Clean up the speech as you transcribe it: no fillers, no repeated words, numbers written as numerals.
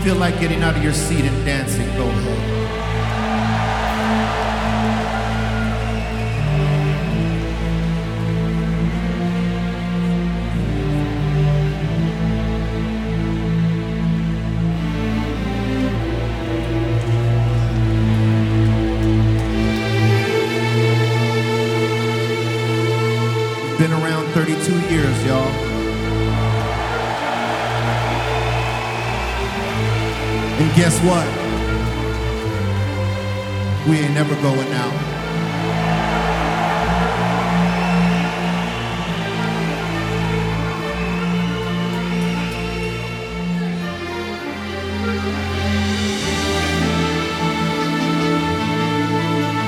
feel like getting out of your seat and dancing, go ahead. Been around 32 years, y'all. And guess what? We ain't never going out.